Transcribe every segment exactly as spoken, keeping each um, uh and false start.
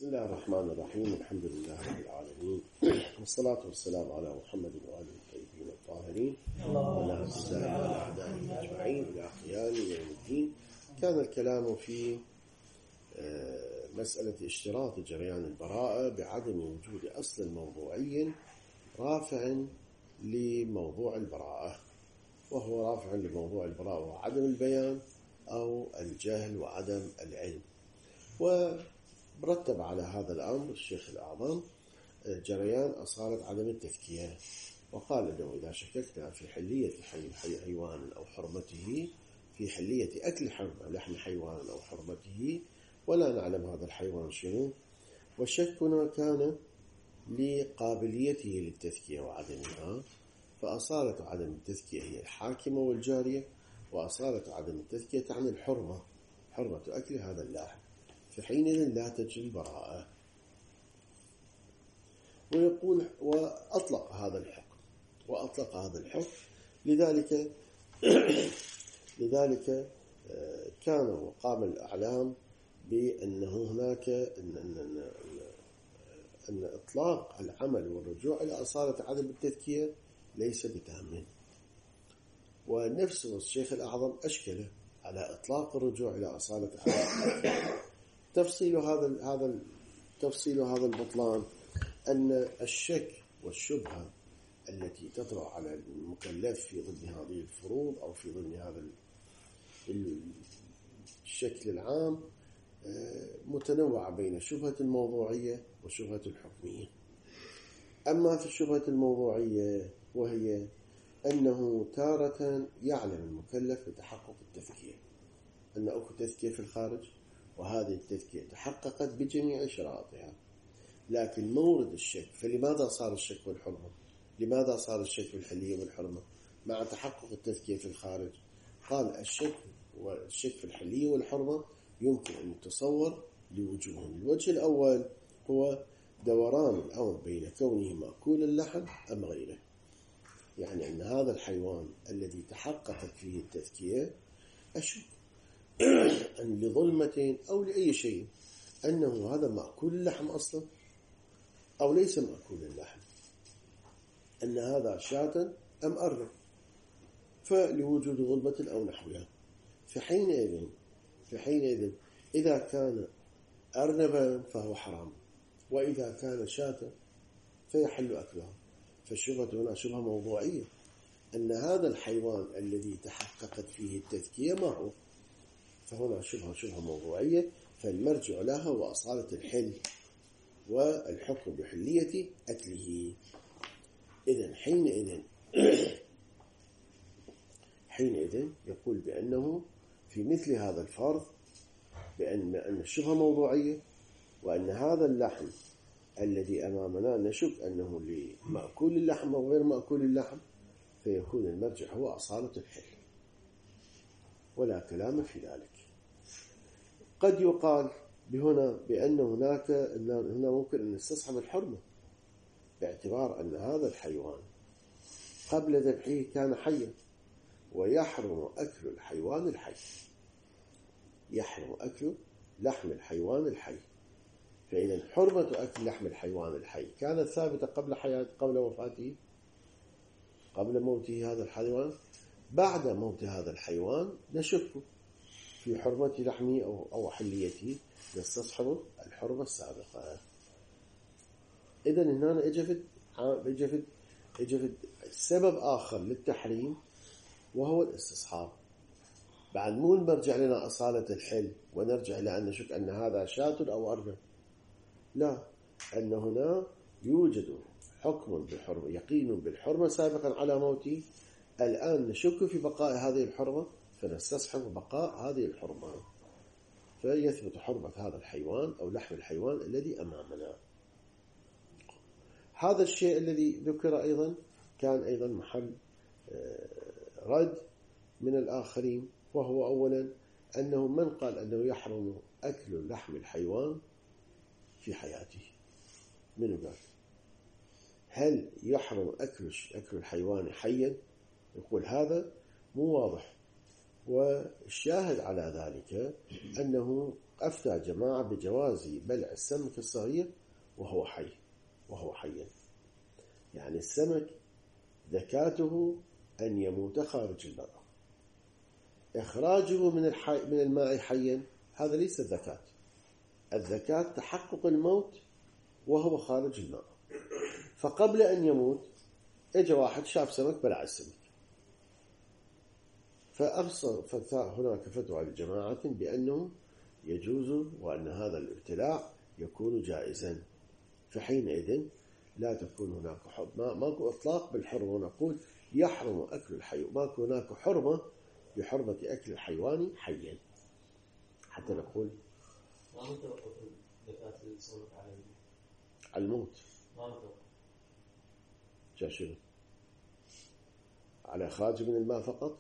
بسم الله الرحمن الرحيم. الحمد لله رب العالمين، والصلاة والسلام على محمد وآله الطيبين الطاهرين، وعلى السلام على أعدائهم أجمعين إلى قيام يوم الدين. كان الكلام في مسألة اشتراط جريان البراءة بعدم وجود أصل موضوعي رافع لموضوع البراءة، وهو رافع لموضوع البراءة وعدم البيان أو الجهل وعدم العلم. ورتب على هذا الأمر الشيخ الأعظم جريان أصالة عدم التذكية، وقال أنه إذا شككنا في حلية حيوان أو حرمته، في حلية أكل لحم حيوان أو حرمته، ولا نعلم هذا الحيوان شنو، وشكنا كان لقابليته للتذكية وعدمها، فأصالة عدم التذكية هي الحاكمة والجارية، وأصالة عدم التذكية تعني الحرمة، حرمة أكل هذا اللحم، فحينئذ لا تجري البراءة. ويقول وأطلق هذا الحكم وأطلق هذا الحكم لذلك لذلك كان وقام الأعلام بأنه هناك أن, أن, أن, أن إطلاق العمل والرجوع إلى أصالة عدم التذكية ليس بتام، ونفسه الشيخ الأعظم أشكل على إطلاق الرجوع إلى أصالة عدم التذكية. تفصيل هذا هذا تفصيل هذا البطلان أن الشك والشبهة التي تطرأ على المكلف في ضمن هذه الفروض أو في ضمن هذا الشكل العام متنوعة بين شبهة الموضوعية وشبهة الحكمية. أما في الشبهة الموضوعية وهي أنه تارة يعلم المكلف بتحقق التذكية، أن أكو تذكية في الخارج، وهذه التذكية تحققت بجميع شرائطها، لكن مورد الشك، فلماذا صار الشك والحرمة؟ لماذا صار الشك والحلية والحرمة مع تحقق التذكية في الخارج؟ قال الشك والشك في الحلية والحرمة يمكن أن يتصور لوجوه. الوجه الأول هو دوران الأمر بين كونه مأكول اللحم أم غيره، يعني أن هذا الحيوان الذي تحققت فيه التذكية أشك أن لظلمة أو لأي شيء أنه هذا مأكول اللحم أصلا أو ليس مأكول اللحم، أن هذا شاة أم أرنب، فلوجود ظلمة أو نحوها. فحينئذ فحينئذ إذا كان أرنبا فهو حرام، وإذا كان شاة فيحل أكلها. فالشبهة هنا شبهة موضوعية، أن هذا الحيوان الذي تحققت فيه التذكية ما هو، فهنا شبهة شبهة موضوعية، فالمرجع لها وأصالة الحل والحكم بحلية أكله. إذن حينئذ حينئذ يقول بأنه في مثل هذا الفرض بأن أن الشبهة موضوعية، وأن هذا اللحم الذي أمامنا نشك أنه لمأكول اللحم أو غير مأكول اللحم، فيكون المرجع هو أصالة الحل، ولا كلام في ذلك. قد يقال بهنا بأن هناك هنا ممكن أن نستصحب الحرمة، باعتبار أن هذا الحيوان قبل ذبحه كان حيا، ويحرم أكل الحيوان الحي، يحرم أكل لحم الحيوان الحي. فإذا حرمة أكل لحم الحيوان الحي كانت ثابتة قبل حياة قبل وفاته، قبل موته هذا الحيوان. بعد موت هذا الحيوان نشك في حرمة لحمه أو أو حليته، نستصحب الحرمة السابقة. إذن هنا إجفت إجفت إجفت سبب آخر للتحريم، وهو الاستصحاب. بعد مو نرجع لنا أصالة الحل ونرجع إلى أن نشك أن هذا شاة أو أرنب، لا، أن هنا يوجد حكم بالحرمة، يقين بالحرمة سابقا على موته، الآن نشك في بقاء هذه الحرمة، فنستصحب بقاء هذه الحرمة، فيثبت حرمة هذا الحيوان أو لحم الحيوان الذي أمامنا. هذا الشيء الذي ذكر أيضا كان أيضا محل رد من الآخرين، وهو أولا أنه من قال أنه يحرم أكل لحم الحيوان في حياته، من قال هل يحرم أكل أكل الحيوان حيا؟ يقول هذا مو واضح، والشاهد على ذلك أنه أفتى جماعة بجواز بلع السمك الصغير وهو حي وهو حي يعني السمك ذكاته أن يموت خارج الماء. إخراجه من الحي من الماء حيا هذا ليس الذكاة. الذكاة تحقق الموت وهو خارج الماء. فقبل أن يموت اجى واحد شاف سمك بلع السمك، فأبصر هناك فتوى لجماعة بأنه يجوز وأن هذا الابتلاع يكون جائزا. فحينئذ لا تكون هناك حرمة، ما ماكو إطلاق بالحرمة ونقول يحرم أكل الحيوان، ماكو هناك حرمة بحرمة أكل الحيوان حيا حتى نقول ما متوقف زكاة السمك على الموت. ما متوقف جاشنو على خارج من الماء فقط.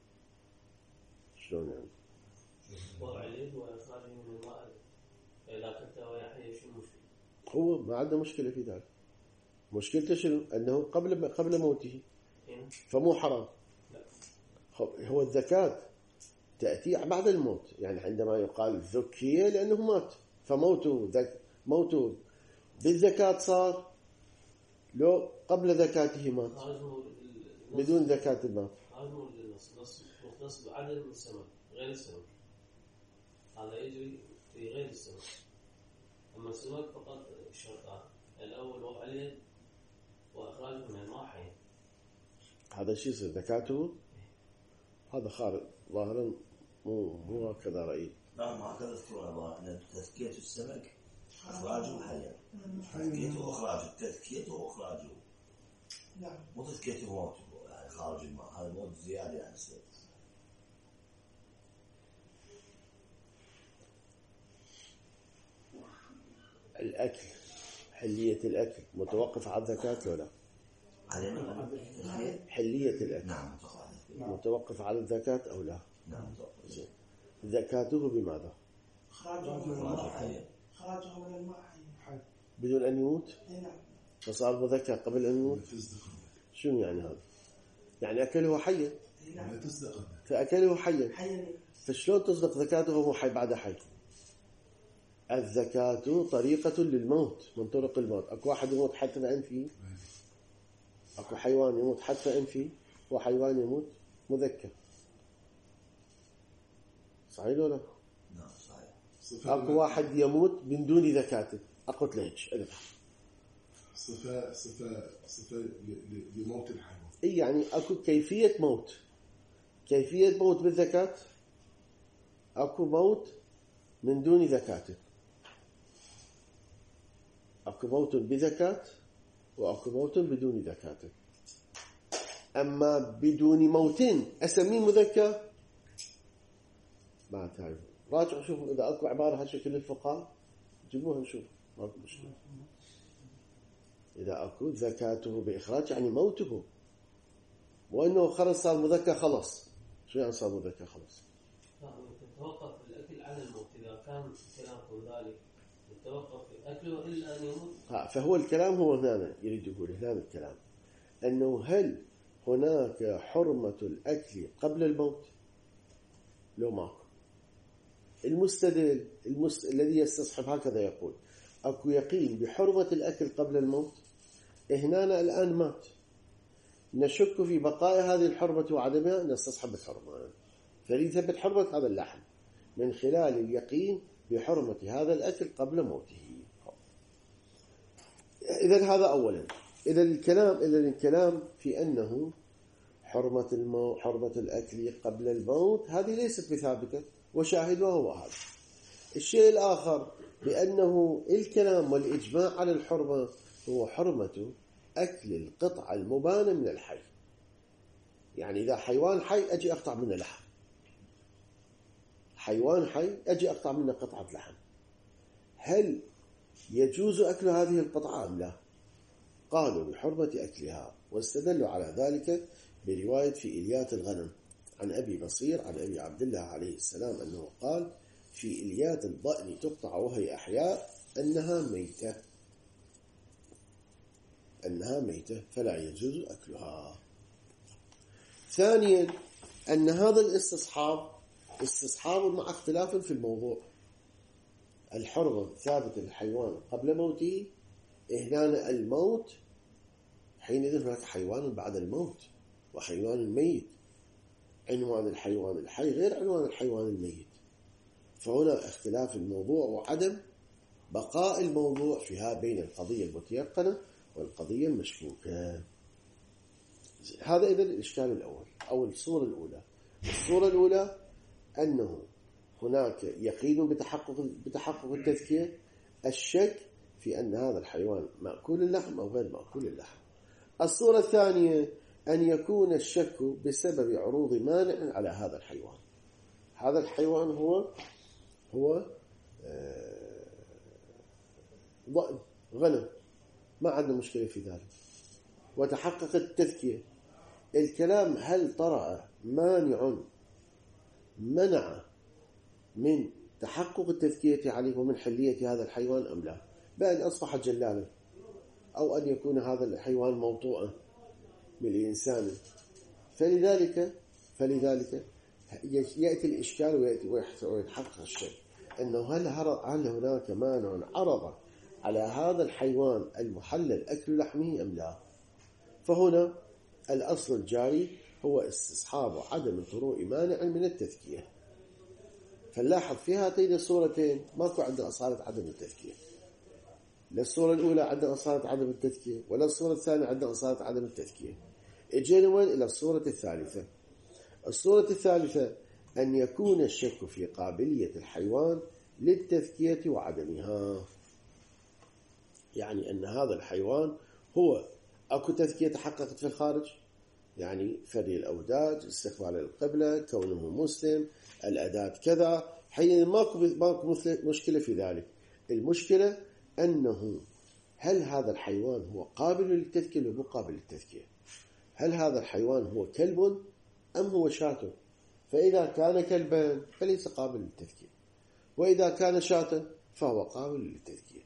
شلون يعني؟ وعليه وخارج من الماء إذا كنت ويحيى شو المشكلة؟ هو ما عنده مشكلة في ذلك. مشكلته شنو؟ أنه قبل قبل موته فمو حرام. هو الذكاة تأتي بعد الموت، يعني عندما يقال ذكي لأنه مات، فموته ذك موته بالذكاة صار لو قبل ذكاته مات بدون ذكاة الموت. هذا مورد النص، نص مختص بعدد من السمك غير السمك، هذا يجري في غير السمك. أما السمك فقط الشرطان الأول وعليه وإخراجه من الماء حي. هذا شيء يصير ذكاته هذا خارج ظاهرا مو مو هكذا رأيي. لا ما هكذا تذكرون أن تزكية السمك إخراجه حيا، تزكيته وإخراجه، تزكيته وإخراجه مو تزكيته وموته يعني خارج الماء، هذا موت زيادة يعني يصير. الأكل حلية الأكل متوقف على الذكاة ولا؟ حلية الأكل نعم متوقف على الذكاة أو لا؟ نعم متوقف. ذكاته بماذا؟ خراجه من الماء حي. خراجه من الماء حي بدون أن يموت؟ نعم. فصار مذكى قبل أن يموت؟ شنو يعني هذا؟ يعني أكله حيا. نعم. فأكله حيا. فشلون تصدق ذكاته وهو حي بعد حي؟ الذكاة طريقة للموت من طرق الموت. أكو واحد يموت حتى أنفه، أكو حيوان يموت حتى أنفه، وحيوان يموت مذكى. صحيح ولا؟ نعم صحيح. أكو واحد يموت من دون ذكاة. أقول ليش أدفع صفة صفة صفة لموت الحيوان. إيه يعني أكو كيفية موت، كيفية موت بالذكاة، أكو موت من دون ذكاة، أكو موت بذكاة وأكو موت بدون ذكاة. أما بدون موت أسميه مذكى ما تعرف. راجعوا شوفوا إذا أكو عبارة هالشكل الفقهاء جيبوها نشوف ما أكو مشكلة. إذا أكو ذكاته بإخراج يعني موته، وأنه خلص صار مذكى خلص. شو يعني صار مذكى خلص؟ تتوقف الأكل على الموت. إذا كان كلامكم ذلك يتوقف أكله إلا أن يموت. فهو الكلام هو هنا يريد يقول هنا الكلام أنه هل هناك حرمة الأكل قبل الموت؟ لو ماكو. المستدل المست... الذي يستصحب هكذا يقول أكو يقين بحرمة الأكل قبل الموت. هنا الآن مات، نشك في بقاء هذه الحرمة وعدمها، نستصحب الحرمة. فليثبت حرمة هذا اللحم من خلال اليقين بحرمة هذا الأكل قبل موته. إذن هذا أولا. إذن الكلام إذن الكلام في أنه حرمة الموت حرمة الأكل قبل الموت هذه ليست بثابتة، وشاهدها هو هذا. الشيء الآخر بأنه الكلام والإجماع على الحرمة هو حرمة أكل القطعة المبانة من الحي. يعني إذا حيوان حي أجي أقطع منه لحم، حيوان حي أجي أقطع منه قطعة لحم، هل يجوز أكل هذه القطعة أم لا؟ قالوا بحرمة أكلها، واستدلوا على ذلك برواية في إليات الغنم عن أبي بصير عن أبي عبد الله عليه السلام أنه قال في إليات الضأن تقطع وهي أحياء أنها ميتة أنها ميتة فلا يجوز أكلها. ثانيا أن هذا الاستصحاب استصحاب مع اختلاف في الموضوع. الحرمة ثابتة للحيوان قبل موته، هنا الموت حينئذ هناك حيوان بعد الموت وحيوان ميت. عنوان الحيوان الحي غير عنوان الحيوان الميت، فهنا اختلاف الموضوع وعدم بقاء الموضوع فيها بين القضية المتيقنة والقضية المشكوكة. هذا إذن الإشكال الأول أو الصورة الأولى. الصورة الأولى أنه هناك يقين بتحقق بتحقق التذكية، الشك في أن هذا الحيوان مأكول اللحم أو غير مأكول اللحم. الصورة الثانية أن يكون الشك بسبب عروض مانع على هذا الحيوان. هذا الحيوان هو هو ضأن غنم، ما عندنا مشكلة في ذلك، وتحقق التذكية. الكلام هل طرأ مانع منع من تحقق التذكية عليه ومن حلية هذا الحيوان أم لا؟ بأن أصبح جلالا أو أن يكون هذا الحيوان موطوءا من الإنسان. فلذلك فلذلك يأتي الإشكال ويتحقق الشك أنه هل هل هناك مانع عرض على هذا الحيوان المحلل أكل لحمه أم لا؟ فهنا الأصل الجاري هو استصحاب عدم طروء مانع من التذكية. فنلاحظ في هاتين الصورتين ماكو عندنا أصالة عدم التذكية. لا الصورة الأولى عندنا أصالة عدم التذكية ولا الصورة الثانية عندنا أصالة عدم التذكية. اجينا وين؟ إلى الصورة الثالثة. الصورة الثالثة أن يكون الشك في قابلية الحيوان للتذكية وعدمها، يعني أن هذا الحيوان هو أكو تذكية تحققت في الخارج، يعني فري الأوداج، استقبال القبلة، كونه مسلم، الأداة كذا، حين ماكو ماكو مشكلة في ذلك. المشكلة أنه هل هذا الحيوان هو قابل للتذكية ولا مو قابل للتذكية؟ هل هذا الحيوان هو كلب أم هو شاة؟ فإذا كان كلبا فليس قابل للتذكية، وإذا كان شاة فهو قابل للتذكية.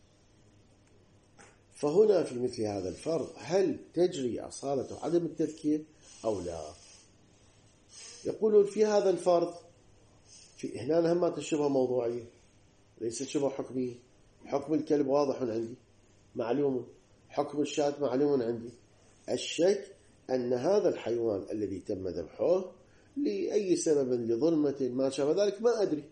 فهنا في مثل هذا الفرض هل تجري أصالة عدم التذكية أو لا؟ يقولون في هذا الفرض في هنا همات الشبهة موضوعية ليست شبهة حكمية. حكم الكلب واضح عندي معلوم، حكم الشاة معلوم عندي. الشك أن هذا الحيوان الذي تم ذبحه لأي سبب، لظلمة ما شابه ذلك، ما أدري،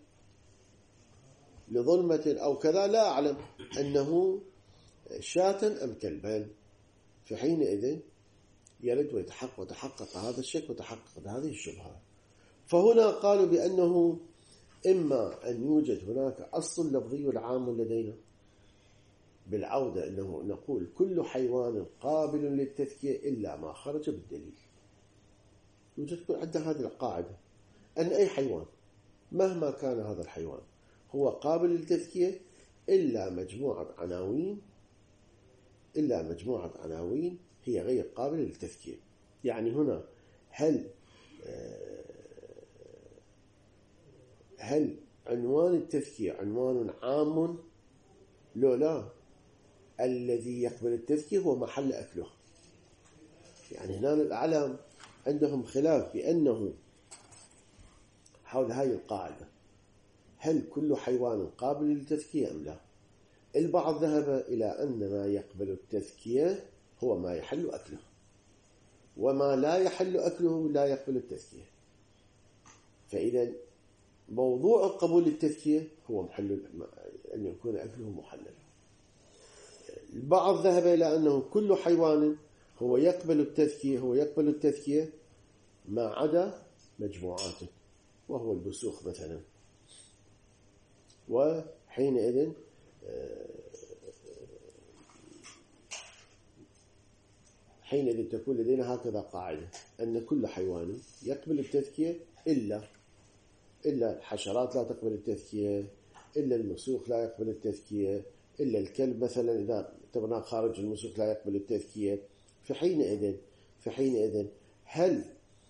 لظلمة أو كذا لا أعلم أنه شاة أم كلبان، فحينئذ يرد ويتحقق وتحقق هذا الشك وتحقق هذه الشبهة. فهنا قالوا بأنه إما أن يوجد هناك أصل لفظي العام لدينا بالعودة، أنه نقول كل حيوان قابل للتذكية إلا ما خرج بالدليل. يوجد عندنا هذه القاعدة أن أي حيوان مهما كان هذا الحيوان هو قابل للتذكية إلا مجموعة عناوين إلا مجموعة عناوين هي غير قابلة للتذكير. يعني هنا هل هل عنوان التذكير عنوان عام لو لا؟ الذي يقبل التذكير هو محل أكله. يعني هنا الأعلام عندهم خلاف بأنه حول هذه القاعدة هل كل حيوان قابل للتذكية أم لا؟ البعض ذهب إلى أن ما يقبل التذكية هو ما يحل أكله، وما لا يحل أكله لا يقبل التذكية. فإذا موضوع قبول التذكية هو محل أن يكون أكله محلل. البعض ذهب إلى أنه كل حيوان هو يقبل التذكية هو يقبل التذكية ما عدا مجموعاته، وهو البسوخ مثلا. وحينئذ حينئذ تكون لدينا هكذا قاعدة أن كل حيوان يقبل التذكية إلا إلا الحشرات لا تقبل التذكية، إلا المسوخ لا يقبل التذكية، إلا الكلب مثلا إذا اعتبرناه خارج المسوخ لا يقبل التذكية. فحينئذ فحينئذ هل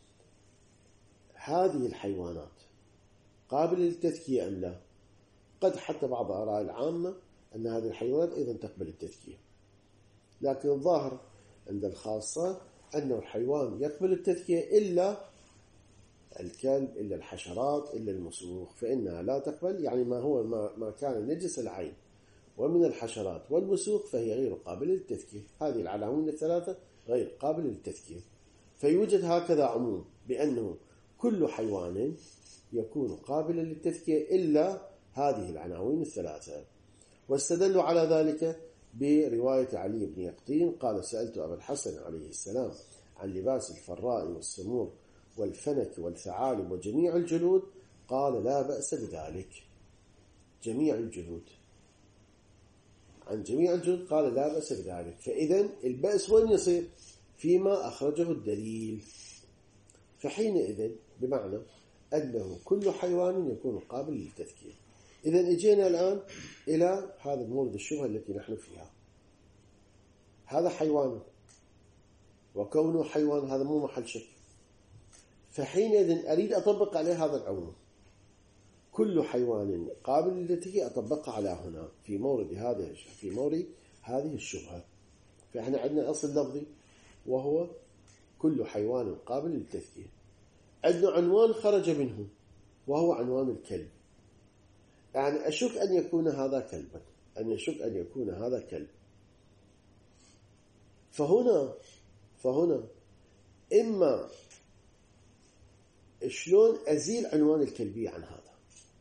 هذه الحيوانات قابلة للتذكية أم لا؟ قد حتى بعض آراء العامة أن هذه الحيوانات أيضا تقبل التذكية، لكن الظاهر عند الخاصة أن الحيوان يقبل التذكية إلا الكلب إلا الحشرات إلا المسوخ فإنها لا تقبل، يعني ما هو ما, ما كان نجس العين ومن الحشرات والمسوخ فهي غير قابلة للتذكية. هذه العناوين الثلاثة غير قابلة للتذكية. فيوجد هكذا عموم بأنه كل حيوان يكون قابلا للتذكية إلا هذه العناوين الثلاثة. واستدلوا على ذلك برواية علي بن يقطين قال: سألت أبا الحسن عليه السلام عن لباس الفراء والسمور والفنك والثعالب وجميع الجلود، قال: لا بأس بذلك. جميع الجلود، عن جميع الجلود قال: لا بأس بذلك. فإذا البأس وين يصير؟ فيما أخرجه الدليل. فحينئذ بمعنى أنه كل حيوان يكون قابل للتذكير. إذا اجينا الآن إلى هذا المورد الشبهة التي نحن فيها. هذا حيوان، وكونه حيوان هذا مو محل شك. فحينئذ أريد أطبق عليه هذا العموم، كل حيوان قابل للتذكير أطبقه على هنا في مورد هذا في مورد هذه الشبهة. فإحنا عندنا أصل لفظي وهو كل حيوان قابل للتذكير. عندنا عنوان خرج منه وهو عنوان الكلب. يعني أشك أن يكون هذا كلبا، أن يشك أن يكون هذا كلب. فهنا فهنا إما شلون أزيل عنوان الكلبية عن هذا.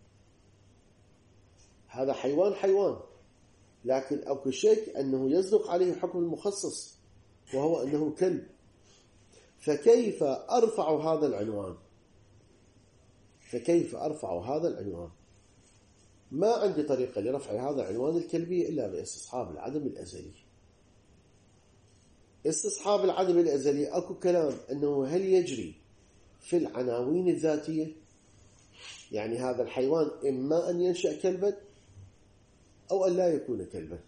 هذا حيوان حيوان، لكن أكو شيء أنه يصدق عليه حكم المخصص وهو أنه كلب. فكيف أرفع هذا العنوان؟ فكيف أرفع هذا العنوان؟ ما عندي طريقة لرفع هذا العنوان الكلبية إلا باستصحاب العدم الأزلي. استصحاب العدم الأزلي أكو كلام أنه هل يجري في العناوين الذاتية، يعني هذا الحيوان إما أن ينشأ كلبا أو أن لا يكون كلبا.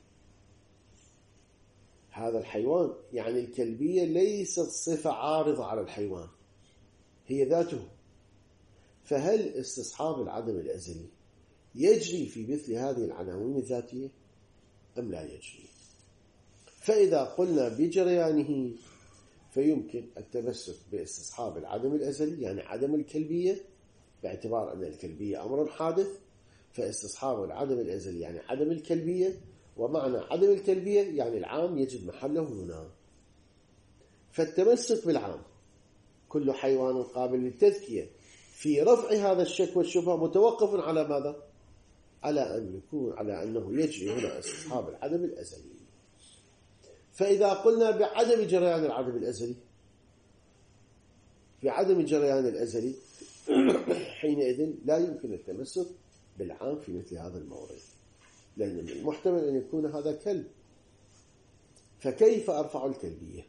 هذا الحيوان يعني الكلبية ليست صفة عارضة على الحيوان، هي ذاته. فهل استصحاب العدم الأزلي يجري في مثل هذه العناوين الذاتية أم لا يجري؟ فإذا قلنا بجريانه فيمكن التمسك باستصحاب العدم الأزلي، يعني عدم الكلبية، باعتبار أن الكلبية أمر حادث. فاستصحاب العدم الأزلي يعني عدم الكلبية، ومعنى عدم الكلبية يعني العام يجد محله هنا. فالتمسك بالعام كل حيوان قابل للتذكية في رفع هذا الشك والشبهة متوقف على ماذا؟ على أن يكون على أنه يجري هنا استصحاب العدم الأزلي. فإذا قلنا بعدم جريان العدم الأزلي بعدم جريان الأزلي حينئذ لا يمكن التمسك بالعام في مثل هذا المورد، لأن من المحتمل أن يكون هذا كلب. فكيف أرفع الكلبية؟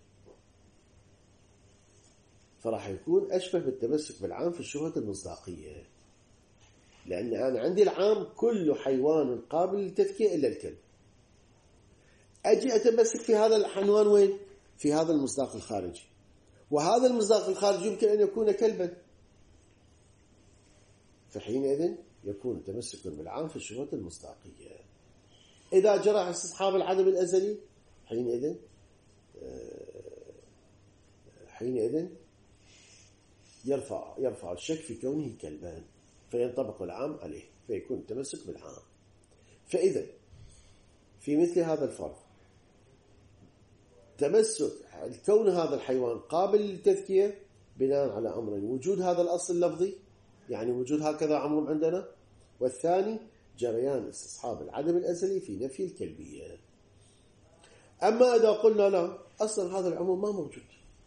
فراح يكون أشبه بالتمسك بالعام في الشبهة المصداقية، لأن أنا عندي العام كل حيوان قابل للتذكية إلا الكلب. أجي أتمسك في هذا العنوان وين؟ في هذا المصداق الخارجي، وهذا المصداق الخارجي يمكن أن يكون كلبا. فحينئذ يكون تمسك بالعام في الشبهة المصداقية. إذا جرى استصحاب العدم الأزلي حينئذ حينئذ يرفع يرفع الشك في كونه كلبان، فينطبق العام عليه، فيكون التمسك بالعام. فإذا في مثل هذا الفرق تمسك كون هذا الحيوان قابل للتذكية بناء على أمرين: وجود هذا الأصل اللفظي، يعني وجود هكذا عموم عندنا، والثاني جريان استصحاب العدم الأزلي في نفي الكلبية. أما إذا قلنا لا، أصلا هذا العموم ما موجود،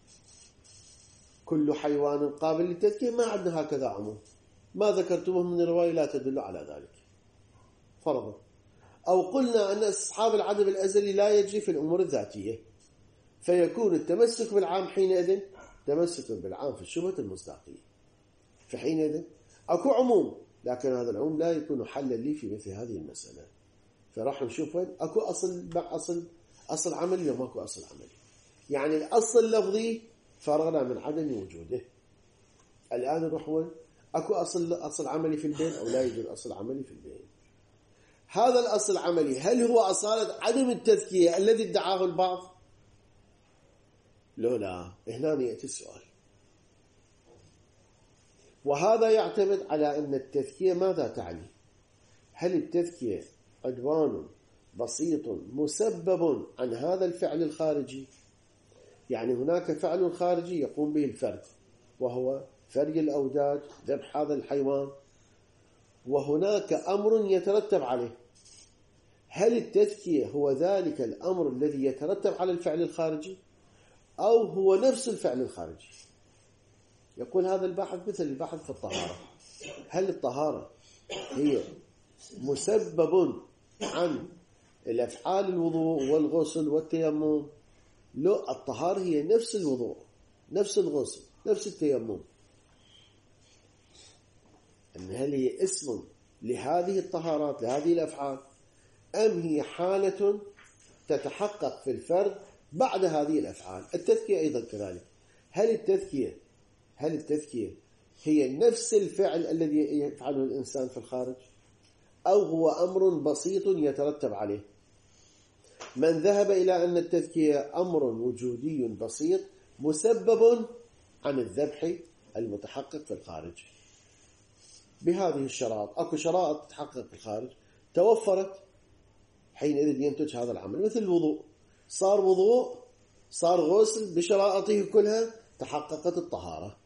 كل حيوان قابل للتذكية، ما عندنا هكذا عموم، ما ذكرتموه من الرواية لا تدل على ذلك فرضا. أو قلنا أن استصحاب العدم الأزلي لا يجري في الأمور الذاتية، فيكون التمسك بالعام حينئذ تمسك بالعام في الشبهة المصداقية. فحينئذ أكو عموم، لكن هذا العموم لا يكون حلا لي في مثل هذه المسألة. فراح نشوف وين أكو أصل أصل أصل عملي وما أكو أصل عملي. يعني الأصل اللفظي فرغنا من عدم وجوده. الآن نروح وين؟ أكو أصل أصل عملي في البين أو لا يوجد أصل عملي في البين. هذا الأصل العملي هل هو أصالة عدم التذكية الذي ادعاه البعض؟ لو لا، هنا يأتي السؤال: وهذا يعتمد على أن التذكية ماذا تعني؟ هل التذكية عنوان بسيط مسبب عن هذا الفعل الخارجي؟ يعني هناك فعل خارجي يقوم به الفرد وهو فري الأوداج، ذبح هذا الحيوان، وهناك أمر يترتب عليه. هل التذكية هو ذلك الأمر الذي يترتب على الفعل الخارجي أو هو نفس الفعل الخارجي؟ يقول هذا الباحث مثل الباحث في الطهارة. هل الطهارة هي مسبب عن الأفعال الوضوء والغسل والتيمم؟ لا، الطهارة هي نفس الوضوء، نفس الغسل، نفس التيمم. أن هل هي اسم لهذه الطهارات، لهذه الأفعال، أم هي حالة تتحقق في الفرد بعد هذه الأفعال؟ التذكية أيضا كذلك. هل التذكية هل التذكية هي نفس الفعل الذي يفعله الإنسان في الخارج أو هو أمر بسيط يترتب عليه؟ من ذهب إلى أن التذكية أمر وجودي بسيط مسبب عن الذبح المتحقق في الخارج بهذه الشرائط. أكو شرائط تتحقق في الخارج توفرت، حينئذ ينتج هذا العمل. مثل الوضوء، صار وضوء، صار غسل بشرائطه كلها، تحققت الطهارة.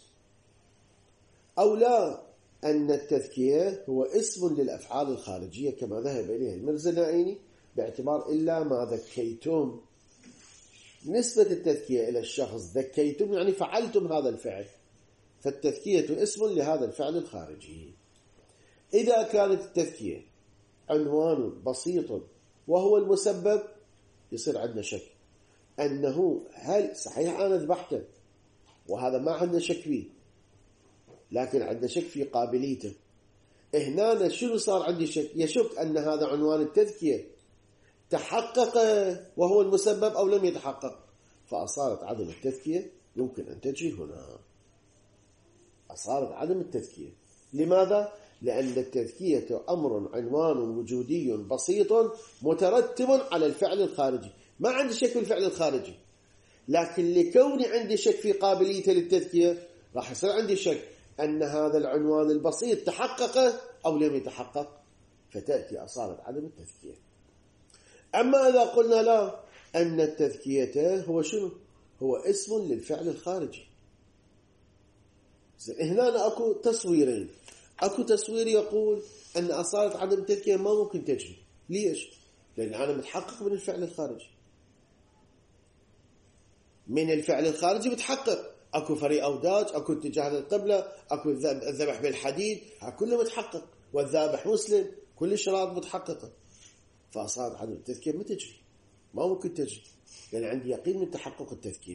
أو لا، أن التذكية هو اسم للأفعال الخارجية كما ذهب إليه المرزنائي، باعتبار إلا ما ذكيتم، نسبة التذكية إلى الشخص، ذكيتم يعني فعلتم هذا الفعل، فالتذكية اسم لهذا الفعل الخارجي. إذا كانت التذكية عنوان بسيط وهو المسبب، يصير عندنا شك أنه هل صحيح أنا ذبحته وهذا ما عندنا شك فيه، لكن عندنا شك في قابليته. هنا شنو صار عندي شك؟ يشك أن هذا عنوان التذكية تحقق وهو المسبب أو لم يتحقق، فأصارت عدم التذكية يمكن أن تجري هنا. أصارت عدم التذكية. لماذا؟ لأن التذكية أمر عنوان وجودي بسيط مترتب على الفعل الخارجي. ما عندي شك في الفعل الخارجي، لكن لكوني عندي شك في قابليته للتذكية راح يصير عندي شك أن هذا العنوان البسيط تحقق أو لم يتحقق، فتأتي أصالة عدم التذكية. أما إذا قلنا لا، أن التذكية هو شنو؟ هو اسم للفعل الخارجي. هنا أكو تصويرين. أكو تصوير يقول أن أصالة عدم التذكية ما ممكن تجري. ليش؟ لأن أنا متحقق من الفعل الخارجي، من الفعل الخارجي متحقق. أكو فري أوداج، أكو اتجاه للقبلة، أكو الذبح بالحديد، كله متحقق، والذابح مسلم، كل الشرائط متحققة. فأصالة عدم التذكية ما تجري، ما ممكن تجري، لأن عندي يقين من تحقق التذكية.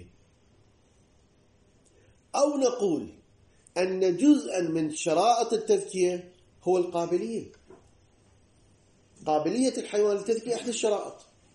أو نقول أن جزءا من شرائط التذكية هو القابلية. قابلية الحيوان للتذكية أحد الشرائط،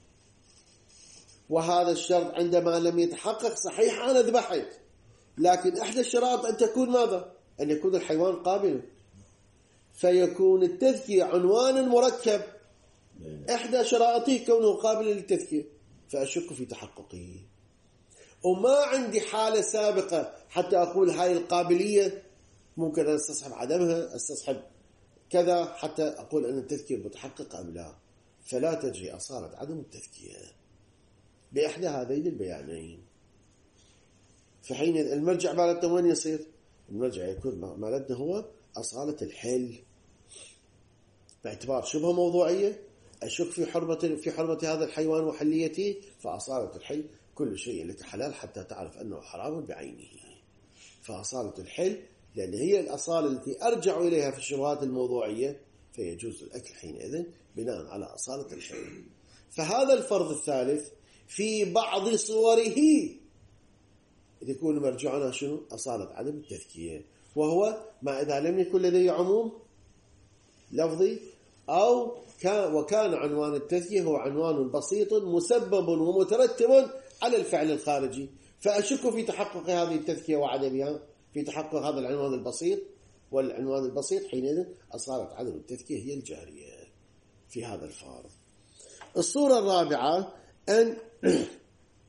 وهذا الشرط عندما لم يتحقق صحيح أنا ذبحت، لكن أحد الشرائط أن تكون ماذا؟ أن يكون الحيوان قابلا، فيكون التذكية عنوان مركب إحدى شرائطه كونه قابل للتذكية، فأشك في تحققه. وما عندي حالة سابقة حتى أقول هاي القابلية ممكن أن أستصحب عدمها، أستصحب كذا حتى أقول أن التذكية متحقق أم لا. فلا تجري أصالة عدم التذكية بإحدى هذين البيانين. فحين المرجع مالتنا وين يصير؟ المرجع يكون مالتنا هو أصالة الحل، باعتبار شبه موضوعية، أشك في حرمة في حرمة هذا الحيوان وحليته، فأصالة الحل كل شيء لك حلال حتى تعرف أنه حرام بعينه. فأصالة الحل لأن هي الأصالة التي أرجع إليها في الشبهات الموضوعية، فيجوز الأكل حينئذ بناء على أصالة الحل. فهذا الفرض الثالث في بعض صوره يكون مرجعنا شنو؟ أصالة عدم التذكية، وهو ما إذا لم يكن لديه عموم لفظي أو كان وكان عنوان التذكية هو عنوان بسيط مسبب ومترتب على الفعل الخارجي، فأشك في تحقق هذه التذكية وعدمها، في تحقق هذا العنوان البسيط. والعنوان البسيط حينئذ أصالة عدم التذكية هي الجارية في هذا الفارض. الصورة الرابعة أن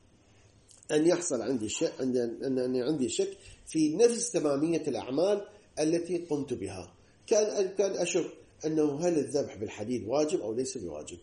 أن يحصل عندي شك، أن أنني عندي شك في نفس تمامية الأعمال التي قمت بها. كان كان أشك أنه هل الذبح بالحديد واجب أو ليس بواجب.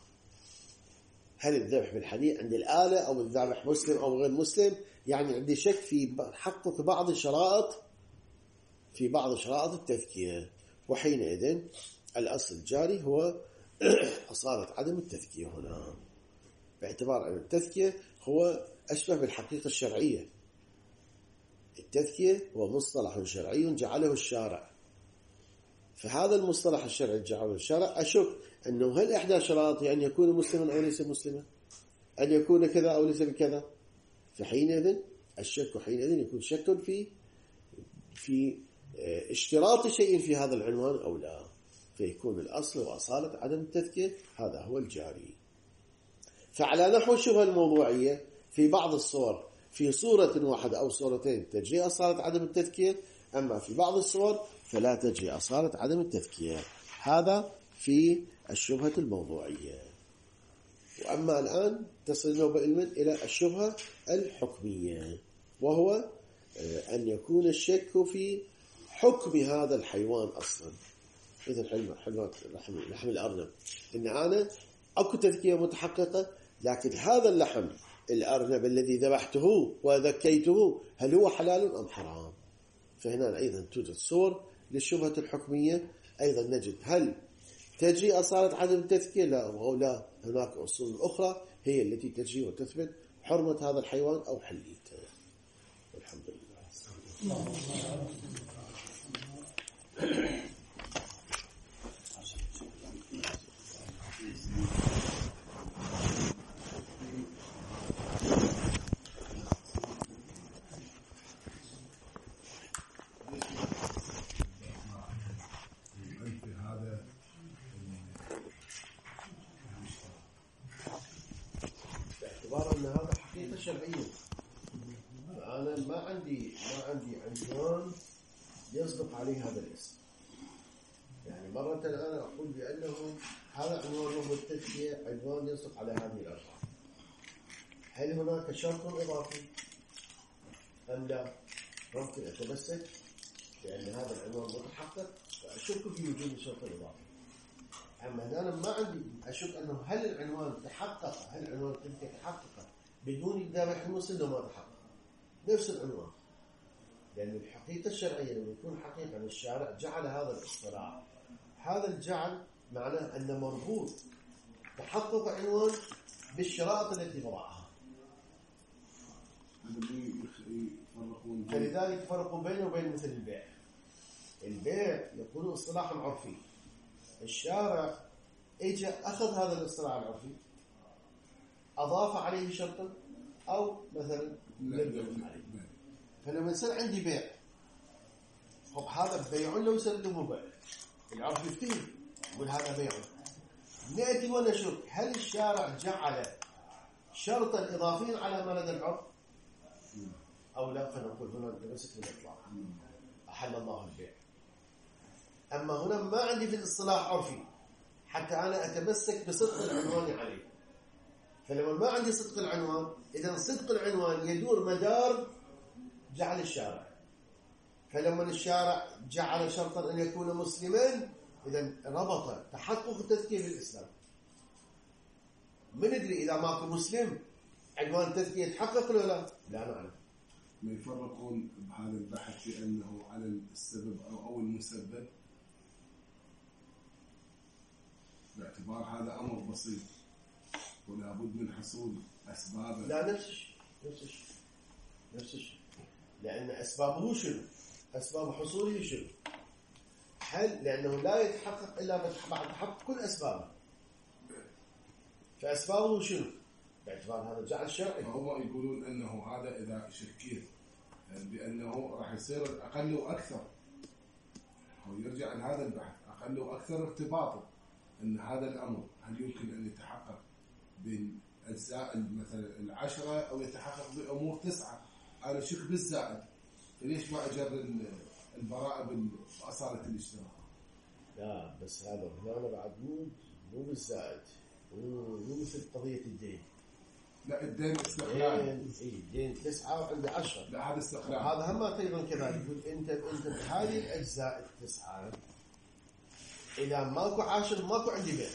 هل الذبح بالحديد عند الآلة أو الذبح مسلم أو غير مسلم؟ يعني عندي شك في حقق بعض الشرائط في بعض شرائط التذكية، وحينئذ الأصل الجاري هو أصالة عدم التذكية هنا، باعتبار أن التذكية هو أشبه بالحقيقة الشرعية. التذكية هو مصطلح شرعي جعله الشارع، فهذا المصطلح الشرعي جعله الشارع أشك أنه هل إحدى شرائطه أن يكون مسلما أو ليس مسلما، أن يكون كذا أو ليس بكذا. فحينئذ الشك حينئذ يكون شك في في اشتراط شيء في هذا العنوان أو لا، فيكون الأصل وأصالة عدم التذكية هذا هو الجاري. فعلى نحو الشبهة الموضوعية في بعض الصور في صورة واحدة أو صورتين تجري أصالة عدم التذكية، أما في بعض الصور فلا تجري أصالة عدم التذكية. هذا في الشبهة الموضوعية. وأما الآن تصلنا بعلم إلى الشبهة الحكمية، وهو أن يكون الشك في حكم هذا الحيوان أصلا، مثل لحم, لحم الأرنب، إن أنا أكو تذكية متحققة، لكن هذا اللحم الأرنب الذي ذبحته وذكيته هل هو حلال أم حرام؟ فهنا أيضا توجد صور للشبهة الحكمية. أيضا نجد هل تجري أصالة عدم التذكية لا أو لا، هناك أصول أخرى هي التي تجري وتثبت حرمة هذا الحيوان أو حليته. والحمد لله. باعتبار أن هذا حقيقة شرعية، أنا ما عندي ما عندي عنوان يصدق عليه هذا الاسم. يعني مرة أنا أقول بأنه هذا عنوان هو التذكية عنوان يصدق على هذه الألفاظ. هل هناك شرط إضافي أم لا؟ ممكن أتمسك بأن هذا العنوان متحقق وأشك في وجود الشرط الإضافي. أما أنا ما عندي أشك أنه هل العنوان تحقق، هل العنوان التذكية تحقق بدون الذبح المسلم ما تحقق نفس العنوان، لأن الحقيقة الشرعية لما يكون حقيقة الشارع جعل هذا الاصطلاح، هذا الجعل معناه أن مربوط تحقق عنوان بالشرائط التي وضعها، فلذلك يفرقون بينه وبين مثل البيع. البيع يكون اصطلاحا عرفي، الشارع اجى أخذ هذا الاصطلاح العرفي أضاف عليه شرطا أو مثلا لم يضف عليه. فلما يصير عندي بيع، طب هذا بيع لو يصير له بيع، العرف يفتهم يقول هذا بيع. نأتي ونشوف هل الشارع جعل شرطا إضافيا على ما لدى العرف أو لا، فنقول هنا نمسك بالإطلاق أحل الله البيع. أما هنا ما عندي في الاصطلاح عرفي حتى أنا أتمسك بصدق العنوان عليه. فلما ما عندي صدق العنوان، إذا صدق العنوان يدور مدار جعل الشارع. فلما الشارع جعل شرطا أن يكون مسلما، إذا ربط تحقق التذكية بالإسلام. من ندري إذا ماكو مسلم عنوان التذكية يتحقق ولا لا؟ لا نعلم. ما يفرقون بهذا البحث بأنه على السبب أو أو المسبب، باعتبار هذا أمر بسيط ولا بد من حصول أسبابه. لا نفس الشيء نفس الشيء نفس الشيء لأن أسبابه شنو؟ أسباب حصوله شنو؟ هل لأنه لا يتحقق إلا بعد تحقق كل أسبابه، فأسبابه شنو؟ باعتبار هذا جعل شرعي. هم يقولون أنه هذا إذا شكيت يعني بأنه راح يصير أقل وأكثر، أو يرجع عن هذا البحث أقل وأكثر ارتباطا، أن هذا الأمر هل يمكن أن يتحقق بين أجزاء مثلا العشرة أو يتحقق بأمور تسعة. أنا شك بالزائد، فليش ما أجر البراءة بأصالة الاشتراك؟ لا بس هذا هنا بعد مو مو بالزائد، مو مثل قضية الدين. لا الدين استقلال. اي الدين تسعة وعندي عشرة. لا هذا استقلال. هذا هم ايضا كذلك. يقول انت انت بهذه الاجزاء التسعة اذا ماكو عاشر ماكو عندي بيت.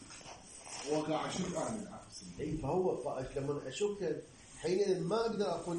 وقع شك انا العكس. اي فهو لما اشك حينئذ ما اقدر اقول